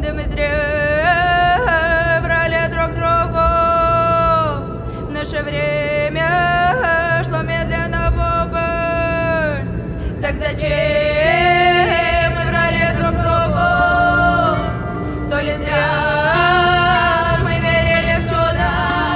Да мы зря врали друг другу. Наше время шло медленно в убыль. Так зачем мы врали друг другу? То ли зря мы верили в чудо.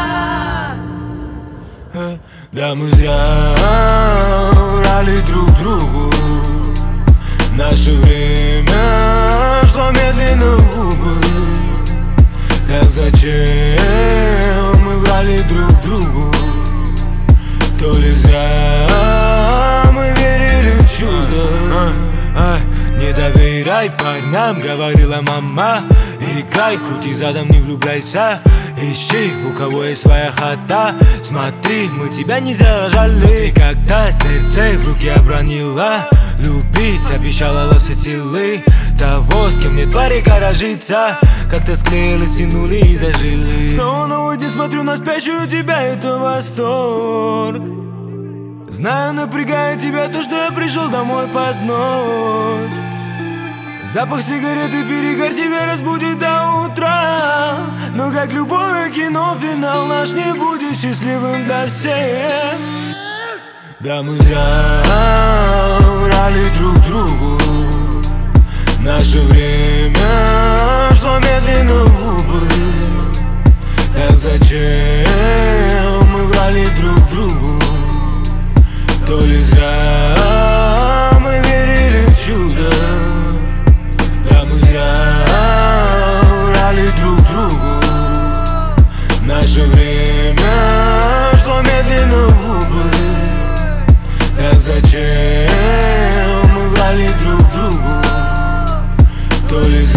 Да мы зря врали друг другу. Наше время шло медленно в убыль. Так зачем мы врали друг другу? То ли зря мы верили в чудо. Не доверяй парням, говорила мама. Играй, крути задом, не влюбляйся. Ищи, у кого есть своя хата. Смотри, мы тебя не зря рожали. Ты когда сердце в руки обронила, любить обещала во все силы. Того, с кем мне твари корожится, как-то склеились, тянули и зажили. Снова новый день смотрю на спящую тебя, это восторг. Знаю, напрягает тебя то, что я пришел домой под ночь. Запах сигареты, перегар тебя разбудит до утра. Но как любое кино, финал наш не будет счастливым для всех. Да мы зря врали друг другу. Наше время шло медленно в убыль. Так зачем мы врали друг другу? То ли зря мы верили в чудо. Да мы зря врали друг другу. Наше время шло медленно в убыль. Так зачем мы врали друг другу? То ли